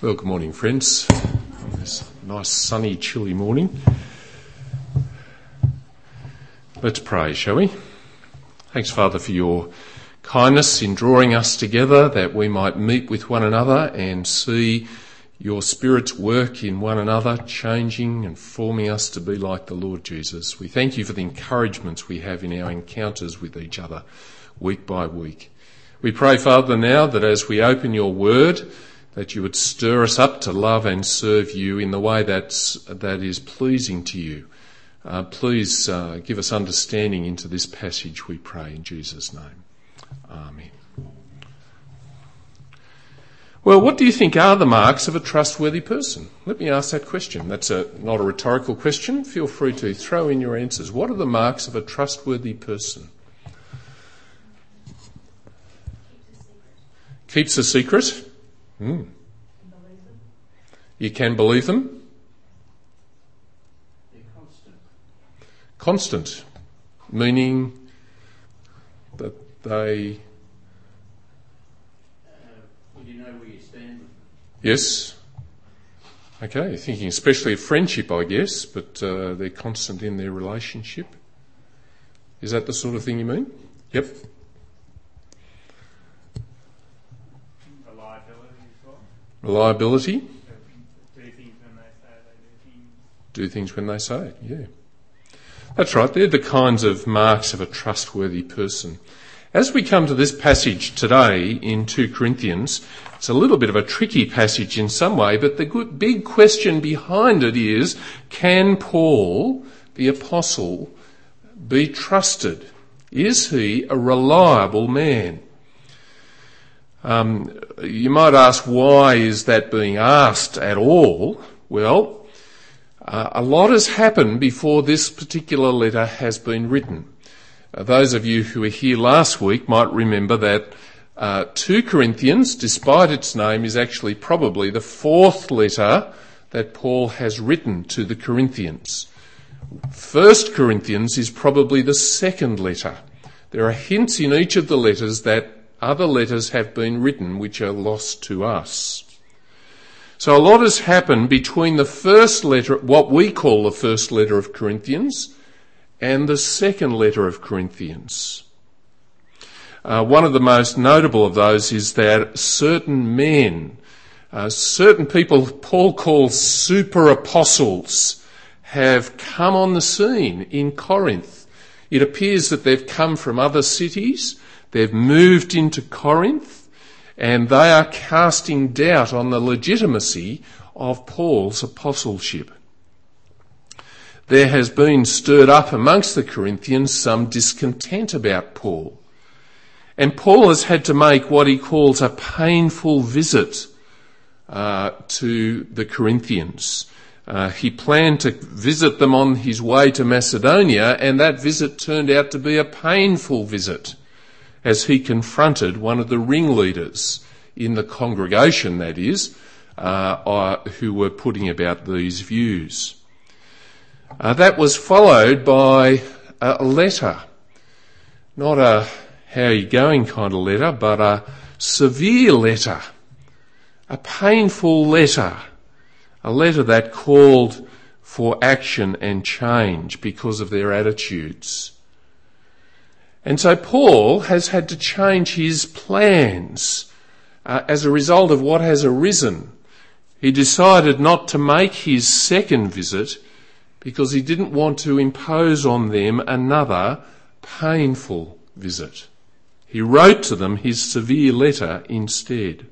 Well, good morning, friends, on this nice sunny, chilly morning. Let's pray, shall we? Thanks, Father, for your kindness in drawing us together that we might meet with one another and see your Spirit's work in one another, changing and forming us to be like the Lord Jesus. We thank you for the encouragements we have in our encounters with each other week by week. We pray, Father, now that as we open your word, that you would stir us up to love and serve you in the way that is pleasing to you. Please give us understanding into this passage, we pray in Jesus' name. Amen. Well, what do you think are the marks of a trustworthy person? Let me ask that question. That's not a rhetorical question. Feel free to throw in your answers. What are the marks of a trustworthy person? Keeps a secret. You can believe them. They're constant. Constant, meaning that they... You know where you stand with them. Yes. Okay, thinking especially of friendship, I guess, but they're constant in their relationship. Is that the sort of thing you mean? Yep. Reliability. Do things when they say it, yeah. That's right, they're the kinds of marks of a trustworthy person. As we come to this passage today in 2 Corinthians, it's a little bit of a tricky passage in some way, but the big question behind it is, can Paul, the apostle, be trusted? Is he a reliable man? You might ask, why is that being asked at all? Well, a lot has happened before this particular letter has been written. Those of you who were here last week might remember that 2 Corinthians, despite its name, is actually probably the fourth letter that Paul has written to the Corinthians. 1 Corinthians is probably the second letter. There are hints in each of the letters that other letters have been written which are lost to us. So a lot has happened between the first letter, what we call the first letter of Corinthians, and the second letter of Corinthians. One of the most notable of those is that certain men, certain people Paul calls super apostles, have come on the scene in Corinth. It appears that they've come from other cities. They've moved into Corinth, and they are casting doubt on the legitimacy of Paul's apostleship. There has been stirred up amongst the Corinthians some discontent about Paul. And Paul has had to make what he calls a painful visit to the Corinthians. He planned to visit them on his way to Macedonia, and that visit turned out to be a painful visit, as he confronted one of the ringleaders in the congregation, that is, who were putting about these views. That was followed by a letter, not a how you going kind of letter, but a severe letter, a painful letter, a letter that called for action and change because of their attitudes. And so Paul has had to change his plans as a result of what has arisen. He decided not to make his second visit because he didn't want to impose on them another painful visit. He wrote to them his severe letter instead.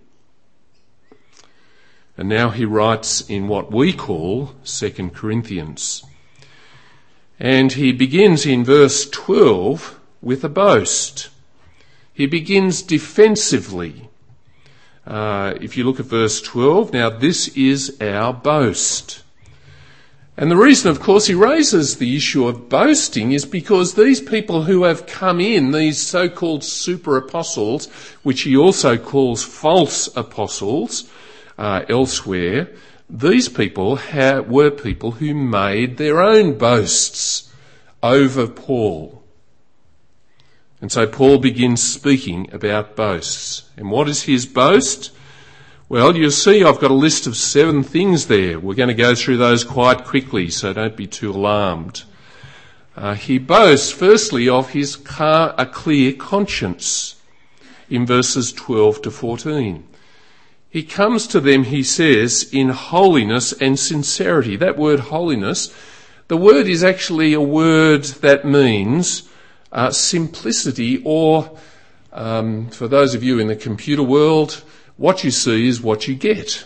And now he writes in what we call 2 Corinthians. And he begins in verse 12 with a boast. He begins defensively. If you look at verse 12, now this is our boast. And the reason, of course, he raises the issue of boasting is because these people who have come in, these so-called super apostles, which he also calls false apostles elsewhere, these people were people who made their own boasts over Paul. And so Paul begins speaking about boasts. And what is his boast? Well, you see I've got a list of 7 things there. We're going to go through those quite quickly, so don't be too alarmed. He boasts, firstly, of a clear conscience in verses 12 to 14. He comes to them, he says, in holiness and sincerity. That word holiness, the word is actually a word that means simplicity, or for those of you in the computer world, what you see is what you get.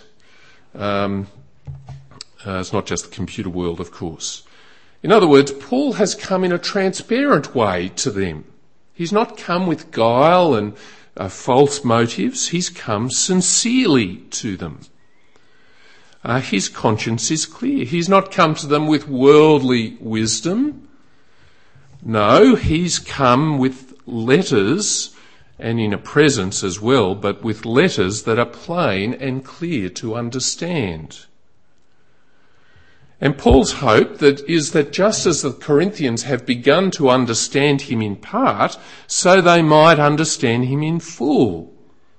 It's not just the computer world, of course. In other words, Paul has come in a transparent way to them. He's not come with guile and false motives. He's come sincerely to them. His conscience is clear. He's not come to them with worldly wisdom. No, he's come with letters, and in a presence as well, but with letters that are plain and clear to understand. And Paul's hope is that just as the Corinthians have begun to understand him in part, so they might understand him in full,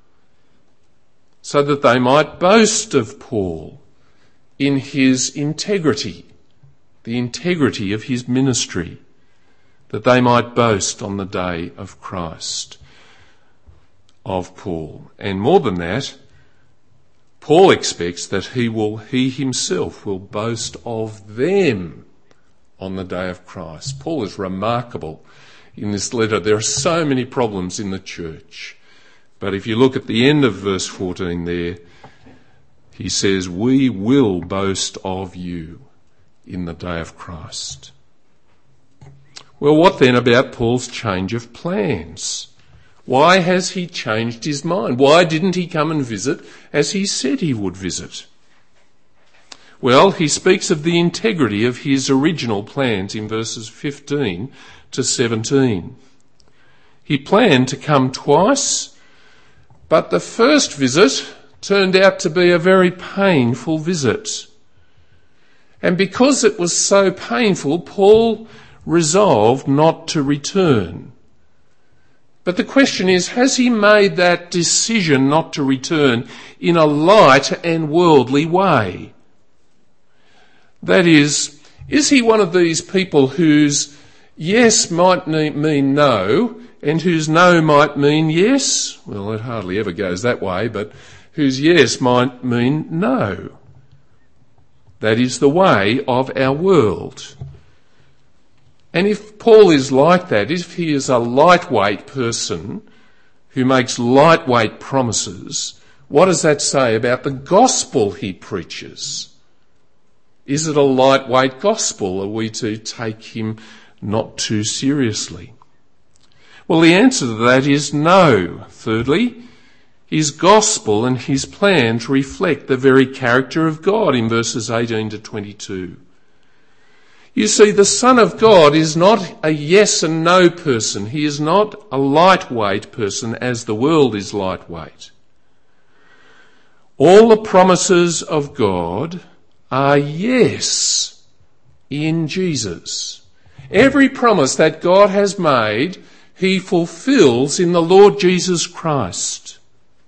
so that they might boast of Paul in his integrity, the integrity of his ministry, that they might boast on the day of Christ of Paul. And more than that, Paul expects that he himself will boast of them on the day of Christ. Paul is remarkable in this letter. There are so many problems in the church. But if you look at the end of verse 14 there, he says, "We will boast of you in the day of Christ." Well, what then about Paul's change of plans? Why has he changed his mind? Why didn't he come and visit as he said he would visit? Well, he speaks of the integrity of his original plans in verses 15 to 17. He planned to come twice, but the first visit turned out to be a very painful visit. And because it was so painful, Paul resolved not to return. But the question is, has he made that decision not to return in a light and worldly way? That is he one of these people whose yes might mean no, and whose no might mean yes? Well, it hardly ever goes that way, but whose yes might mean no. That is the way of our world. And if Paul is like that, if he is a lightweight person who makes lightweight promises, what does that say about the gospel he preaches? Is it a lightweight gospel? Are we to take him not too seriously? Well, the answer to that is no. Thirdly, his gospel and his plans reflect the very character of God in verses 18 to 22. You see, the Son of God is not a yes and no person. He is not a lightweight person as the world is lightweight. All the promises of God are yes in Jesus. Every promise that God has made, he fulfills in the Lord Jesus Christ.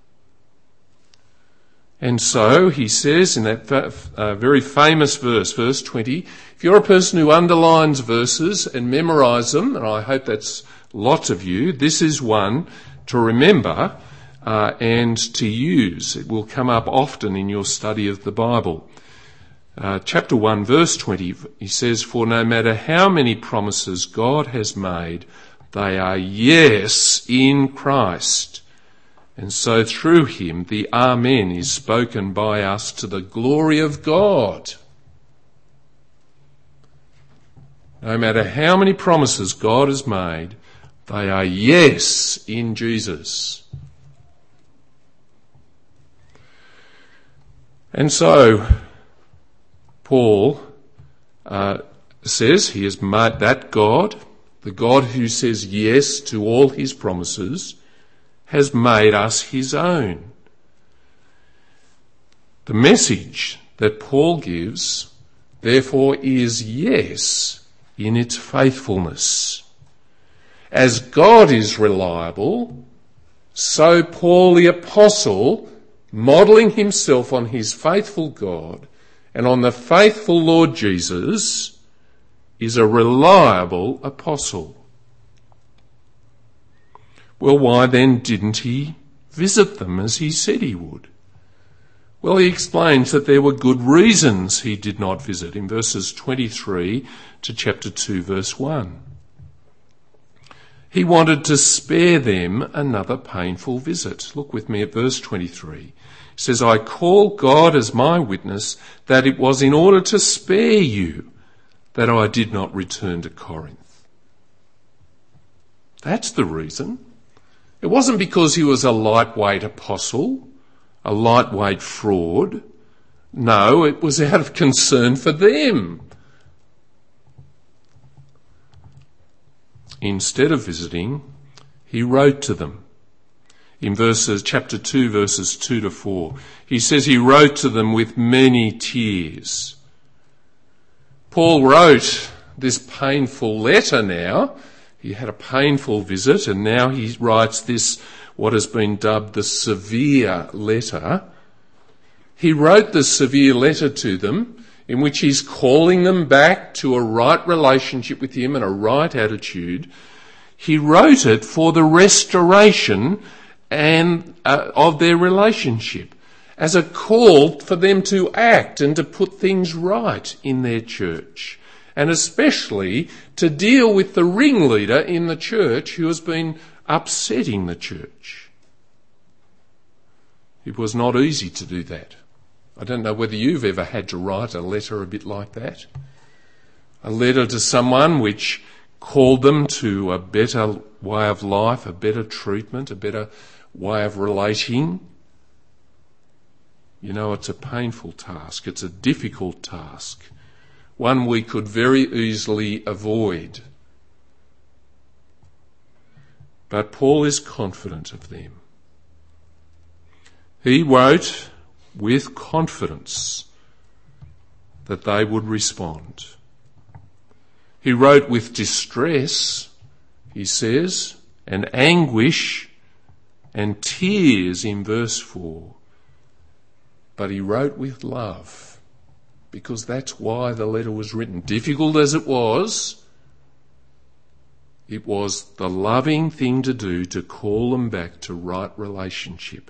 And so he says in that very famous verse, verse 20, if you're a person who underlines verses and memorise them, and I hope that's lots of you, this is one to remember and to use. It will come up often in your study of the Bible. Chapter 1, verse 20, he says, "For no matter how many promises God has made, they are yes in Christ. And so through him, the Amen is spoken by us to the glory of God." No matter how many promises God has made, they are yes in Jesus. And so, Paul says he has made that God, the God who says yes to all his promises, has made us his own. The message that Paul gives, therefore, is yes in its faithfulness. As God is reliable, so Paul the Apostle modelling himself on his faithful God and on the faithful Lord Jesus, is a reliable apostle. Well, why then didn't he visit them as he said he would? Well, he explains that there were good reasons he did not visit in verses 23 to chapter 2, verse 1. He wanted to spare them another painful visit. Look with me at verse 23. It says, I call God as my witness that it was in order to spare you that I did not return to Corinth. That's the reason. It wasn't because he was a lightweight apostle, a lightweight fraud. No, it was out of concern for them. Instead of visiting, he wrote to them. In chapter 2, verses 2 to 4, he says he wrote to them with many tears. Paul wrote this painful letter now. He had a painful visit, and now he writes this, what has been dubbed the severe letter. He wrote the severe letter to them in which he's calling them back to a right relationship with him and a right attitude. He wrote it for the restoration of their relationship, as a call for them to act and to put things right in their church, and especially to deal with the ringleader in the church who has been upsetting the church. It was not easy to do that. I don't know whether you've ever had to write a letter a bit like that. A letter to someone which called them to a better way of life, a better treatment, a better way of relating. You know, it's a painful task. It's a difficult task. One we could very easily avoid. But Paul is confident of them. He wrote with confidence that they would respond. He wrote with distress, he says, and anguish and tears in verse 4. But he wrote with love, because that's why the letter was written. Difficult as it was the loving thing to do to call them back to right relationship.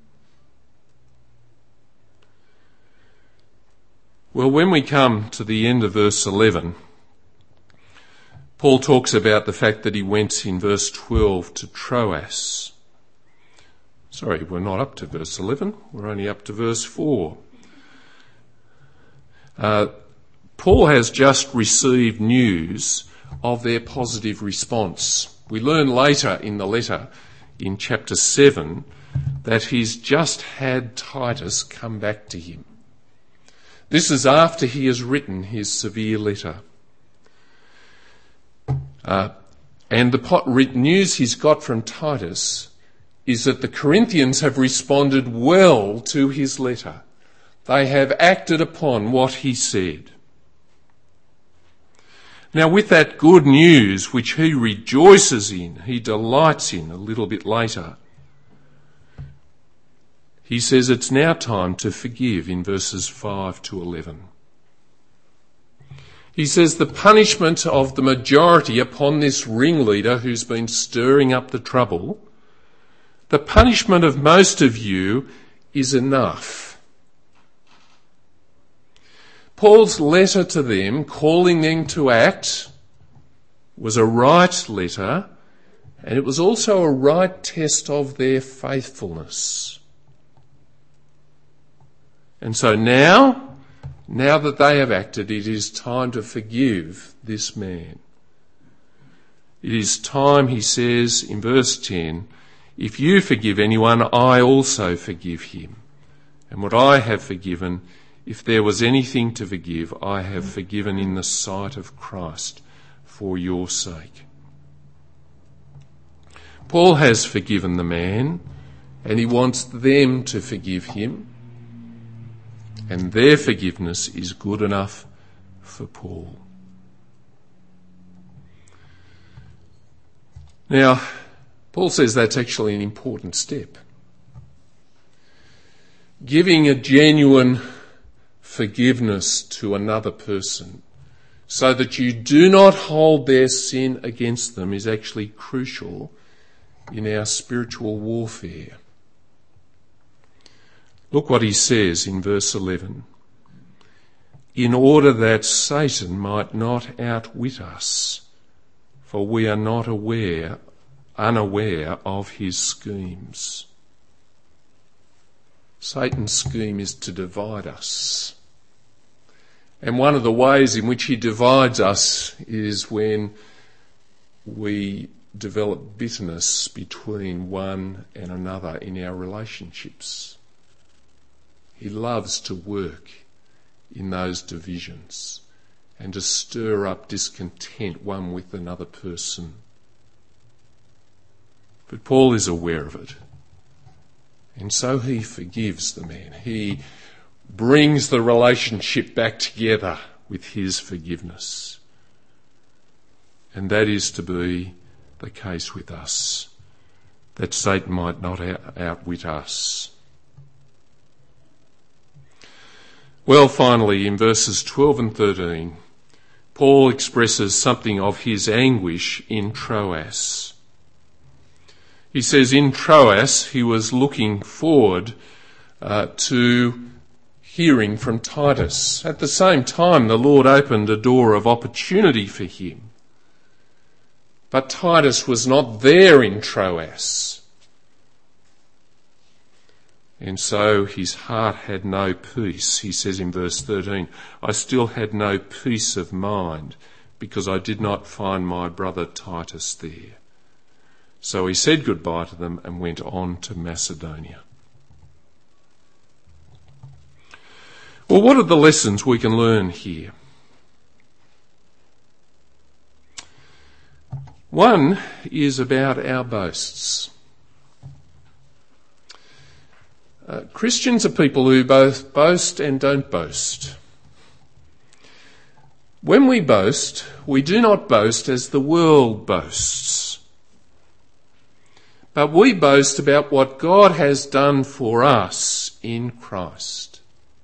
Well, when we come to the end of verse 11, Paul talks about the fact that he went in verse 12 to Troas. Sorry, we're not up to verse 11. We're only up to verse 4. Paul has just received news of their positive response. We learn later in the letter, in chapter 7, that he's just had Titus come back to him. This is after he has written his severe letter. And the news he's got from Titus is that the Corinthians have responded well to his letter. They have acted upon what he said. Now, with that good news, which he rejoices in, he delights in a little bit later, he says it's now time to forgive in verses 5 to 11. He says the punishment of the majority upon this ringleader who's been stirring up the trouble, the punishment of most of you is enough. Paul's letter to them, calling them to act, was a right letter, and it was also a right test of their faithfulness. And so now that they have acted, it is time to forgive this man. It is time, he says in verse 10, if you forgive anyone, I also forgive him. And what I have forgiven, if there was anything to forgive, I have forgiven in the sight of Christ for your sake. Paul has forgiven the man, and he wants them to forgive him. And their forgiveness is good enough for Paul. Now, Paul says that's actually an important step. giving a genuine forgiveness to another person so that you do not hold their sin against them is actually crucial in our spiritual warfare. Look what he says in verse 11. In order that Satan might not outwit us, for we are not unaware of his schemes. Satan's scheme is to divide us. And one of the ways in which he divides us is when we develop bitterness between one and another in our relationships. He loves to work in those divisions and to stir up discontent one with another person. But Paul is aware of it. And so he forgives the man. He brings the relationship back together with his forgiveness. And that is to be the case with us, that Satan might not outwit us. Well, finally, in verses 12 and 13, Paul expresses something of his anguish in Troas. He says in Troas he was looking forward to hearing from Titus. At the same time, the Lord opened a door of opportunity for him. But Titus was not there in Troas. And so his heart had no peace. He says in verse 13, I still had no peace of mind because I did not find my brother Titus there. So he said goodbye to them and went on to Macedonia. Well, what are the lessons we can learn here? One is about our boasts. Christians are people who both boast and don't boast. When we boast, we do not boast as the world boasts. But we boast about what God has done for us in Christ.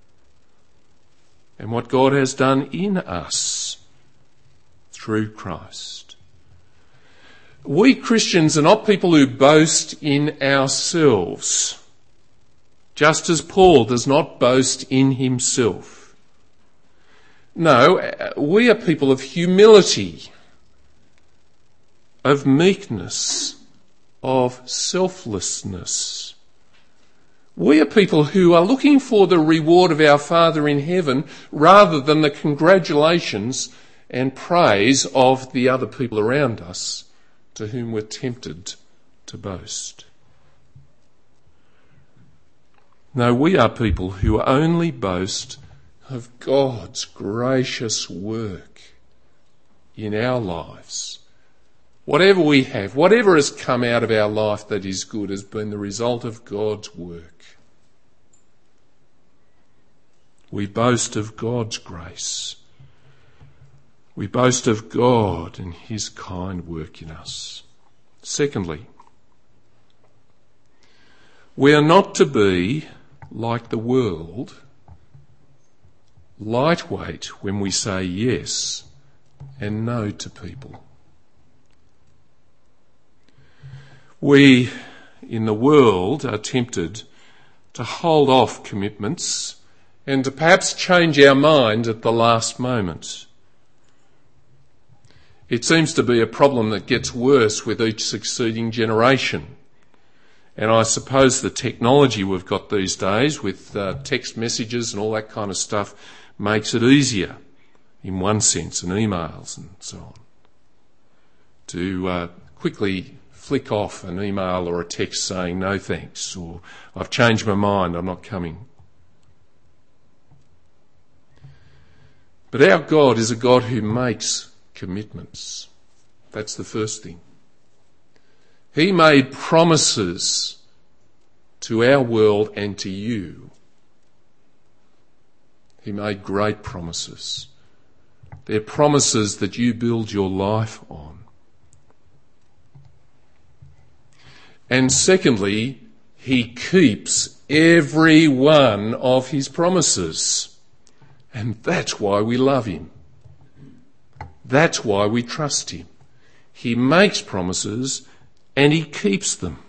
And what God has done in us through Christ. We Christians are not people who boast in ourselves, just as Paul does not boast in himself. No, we are people of humility, of meekness, of selflessness. We are people who are looking for the reward of our Father in heaven rather than the congratulations and praise of the other people around us to whom we're tempted to boast. No, we are people who only boast of God's gracious work in our lives. Whatever we have, whatever has come out of our life that is good has been the result of God's work. We boast of God's grace. We boast of God and his kind work in us. Secondly, we are not to be like the world, lightweight when we say yes and no to people. We in the world are tempted to hold off commitments and to perhaps change our mind at the last moment. It seems to be a problem that gets worse with each succeeding generation. And I suppose the technology we've got these days with text messages and all that kind of stuff makes it easier, in one sense, and emails and so on, to quickly flick off an email or a text saying no thanks, or I've changed my mind, I'm not coming. But our God is a God who makes commitments. That's the first thing. He made promises to our world and to you. He made great promises. They're promises that you build your life on. And secondly, He keeps every one of his promises. And that's why we love him. That's why we trust him. He makes promises and he keeps them.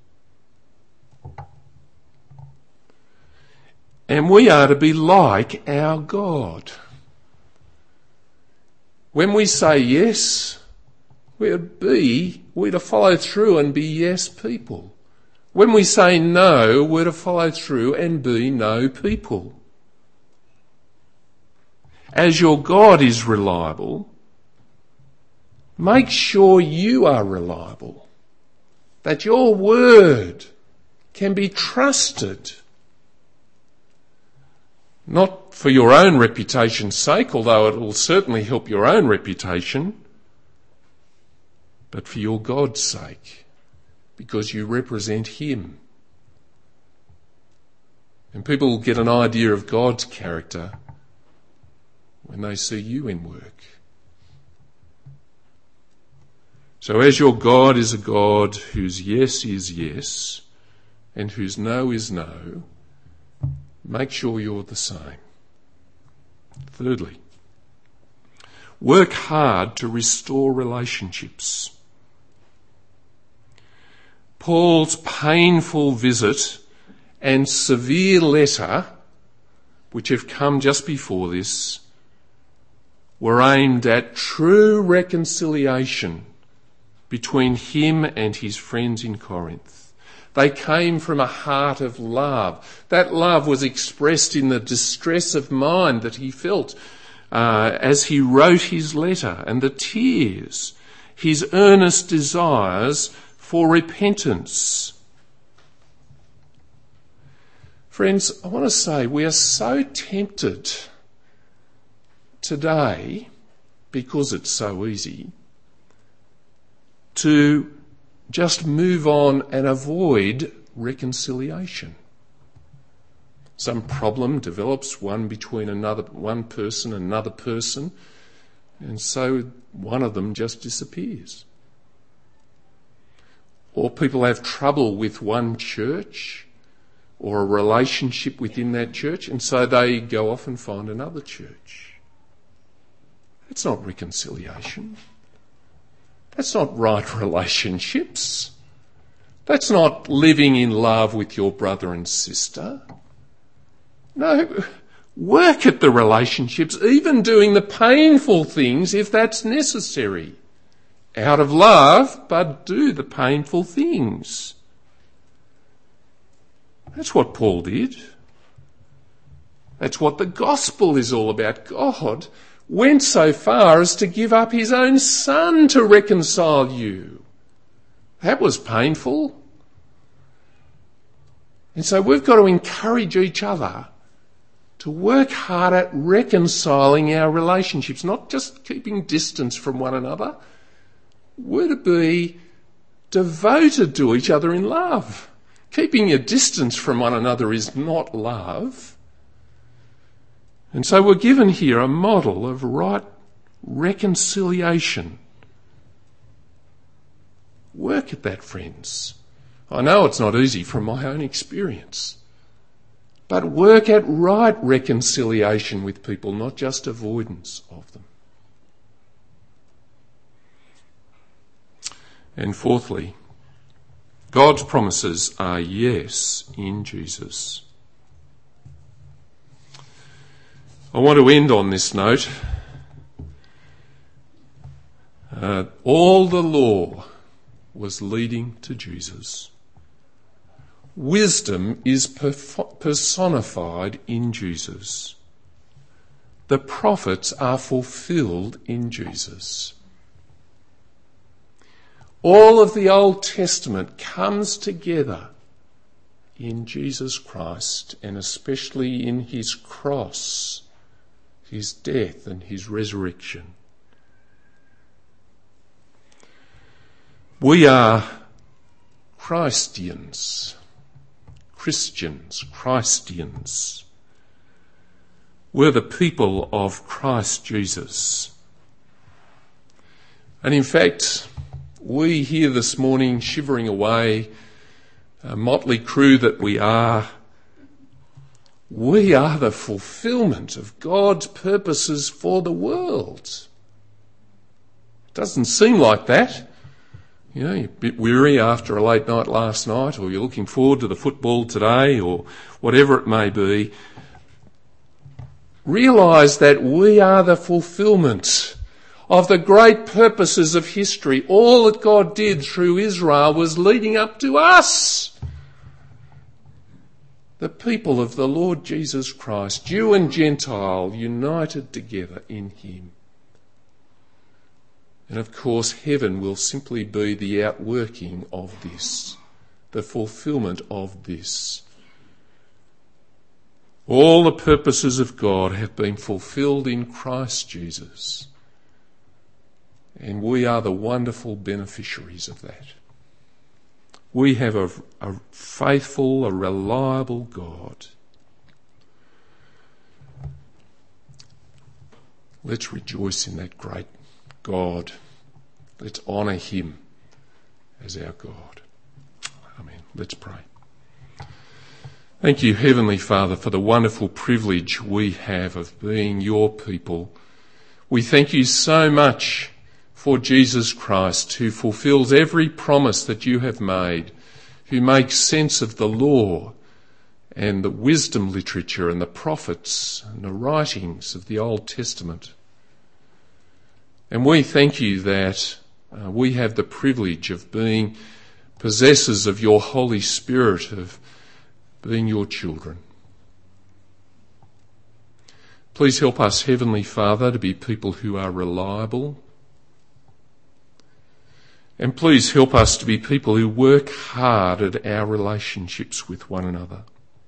And we are to be like our God. When we say yes, we're to follow through and be yes people. When we say no, we're to follow through and be no people. As your God is reliable, make sure you are reliable, that your word can be trusted. Not for your own reputation's sake, although it will certainly help your own reputation, but for your God's sake, because you represent him. And people will get an idea of God's character when they see you in work. So as your God is a God whose yes is yes and whose no is no, make sure you're the same. Thirdly, work hard to restore relationships. Paul's painful visit and severe letter, which have come just before this, were aimed at true reconciliation between him and his friends in Corinth. They came from a heart of love. That love was expressed in the distress of mind that he felt as he wrote his letter, and the tears, his earnest desires for repentance. Friends, I want to say we are so tempted today, because it's so easy, to just move on and avoid reconciliation. Some problem develops, one between one person and another person, and so one of them just disappears. Or people have trouble with one church or a relationship within that church, and so they go off and find another church. That's not reconciliation. That's not right relationships. That's not living in love with your brother and sister. No, work at the relationships, even doing the painful things if that's necessary. Out of love, but do the painful things. That's what Paul did. That's what the gospel is all about. God went so far as to give up his own son to reconcile you. That was painful. And so we've got to encourage each other to work hard at reconciling our relationships, not just keeping distance from one another. We're to be devoted to each other in love. Keeping a distance from one another is not love. And so we're given here a model of right reconciliation. Work at that, friends. I know it's not easy from my own experience. But work at right reconciliation with people, not just avoidance of them. And fourthly, God's promises are yes in Jesus. I want to end on this note. All the law was leading to Jesus. Wisdom is personified in Jesus. The prophets are fulfilled in Jesus. All of the Old Testament comes together in Jesus Christ, and especially in his cross, his death and his resurrection. We are Christians. We're the people of Christ Jesus. And in fact, we here this morning shivering away motley crew that we are the fulfilment of God's purposes for the world. It doesn't seem like that. You know, you're a bit weary after a late night last night, or you're looking forward to the football today, or whatever it may be. Realise that we are the fulfilment of the great purposes of history. All that God did through Israel was leading up to us, the people of the Lord Jesus Christ, Jew and Gentile, united together in him. And of course, heaven will simply be the outworking of this, the fulfilment of this. All the purposes of God have been fulfilled in Christ Jesus, and we are the wonderful beneficiaries of that. We have a faithful, a reliable God. Let's rejoice in that great God. Let's honour him as our God. Amen. Let's pray. Thank you, Heavenly Father, for the wonderful privilege we have of being your people. We thank you so much for Jesus Christ, who fulfills every promise that you have made, who makes sense of the law and the wisdom literature and the prophets and the writings of the Old Testament. And we thank you that we have the privilege of being possessors of your Holy Spirit, of being your children. Please help us, Heavenly Father, to be people who are reliable. And please help us to be people who work hard at our relationships with one another,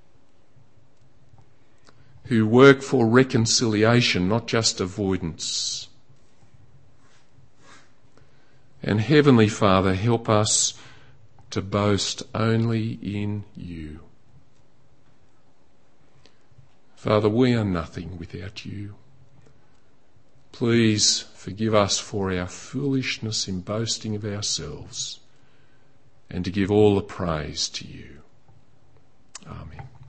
who work for reconciliation, not just avoidance. And Heavenly Father, help us to boast only in you. Father, we are nothing without you. Please forgive us for our foolishness in boasting of ourselves, and to give all the praise to you. Amen.